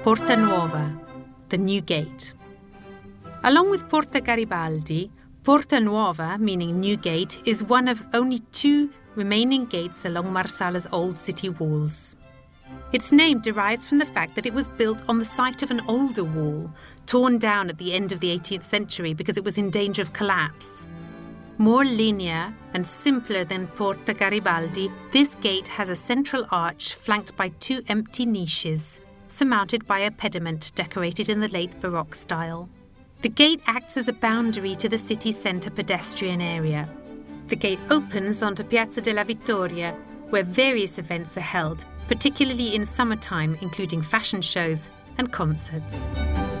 Porta Nuova, the New Gate. Along with Porta Garibaldi, Porta Nuova, meaning New Gate, is one of only 2 remaining gates along Marsala's old city walls. Its name derives from the fact that it was built on the site of an older wall, torn down at the end of the 18th century because it was in danger of collapse. More linear and simpler than Porta Garibaldi, this gate has a central arch flanked by 2 empty niches, surmounted by a pediment decorated in the late Baroque style. The gate acts as a boundary to the city centre pedestrian area. The gate opens onto Piazza della Vittoria, where various events are held, particularly in summertime, including fashion shows and concerts.